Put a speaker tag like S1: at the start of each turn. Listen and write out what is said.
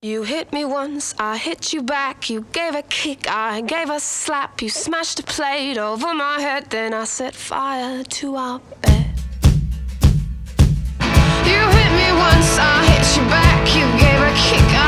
S1: You hit me once, I hit you back. You gave a kick, I gave a slap. You smashed a plate over my head, then I set fire to our bed. You hit me once, I hit you back. You gave a kick,